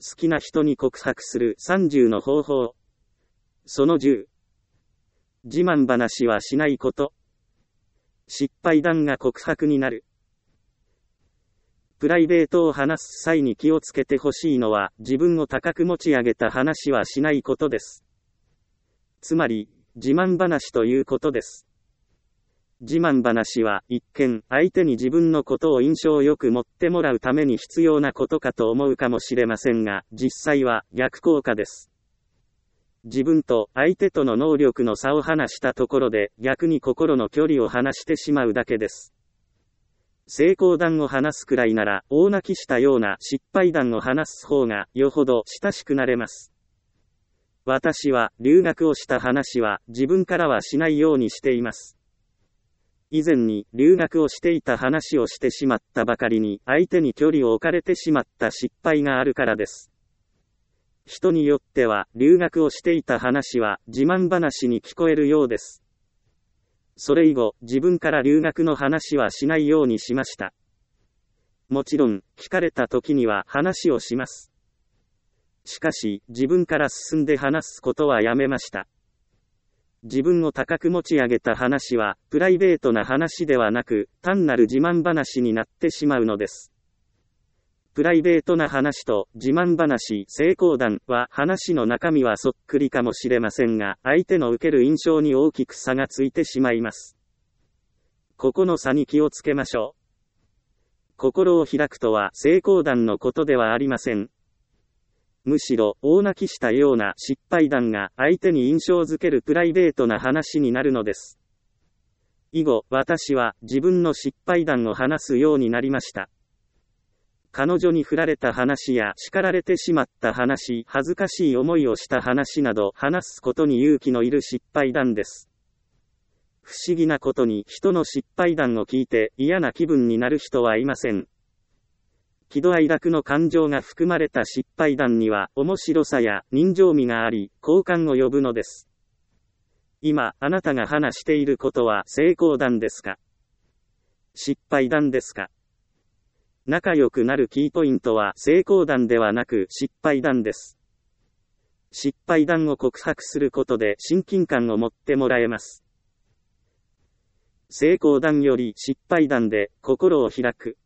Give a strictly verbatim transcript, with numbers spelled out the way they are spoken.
好きな人に告白するさんじゅうの方法。そのじゅう。自慢話はしないこと。失敗談が告白になる。プライベートを話す際に気をつけてほしいのは、自分を高く持ち上げた話はしないことです。つまり、自慢話ということです。自慢話は一見、相手に自分のことを印象よく持ってもらうために必要なことかと思うかもしれませんが、実際は逆効果です。自分と相手との能力の差を話したところで、逆に心の距離を離してしまうだけです。成功談を話すくらいなら、大泣きしたような失敗談を話す方が、よほど親しくなれます。私は、留学をした話は、自分からはしないようにしています。以前に、留学をしていた話をしてしまったばかりに、相手に距離を置かれてしまった失敗があるからです。人によっては、留学をしていた話は、自慢話に聞こえるようです。それ以後、自分から留学の話はしないようにしました。もちろん、聞かれた時には話をします。しかし、自分から進んで話すことはやめました。自分を高く持ち上げた話は、プライベートな話ではなく、単なる自慢話になってしまうのです。プライベートな話と自慢話、成功談は話の中身はそっくりかもしれませんが、相手の受ける印象に大きく差がついてしまいます。ここの差に気をつけましょう。心を開くとは成功談のことではありません。むしろ、大泣きしたような失敗談が相手に印象づけるプライベートな話になるのです。以後、私は自分の失敗談を話すようになりました。彼女に振られた話や叱られてしまった話、恥ずかしい思いをした話など話すことに勇気のいる失敗談です。不思議なことに人の失敗談を聞いて嫌な気分になる人はいません。喜怒哀楽の感情が含まれた失敗談には面白さや人情味があり、好感を呼ぶのです。今、あなたが話していることは成功談ですか？失敗談ですか？仲良くなるキーポイントは成功談ではなく失敗談です。失敗談を告白することで親近感を持ってもらえます。成功談より失敗談で心を開く。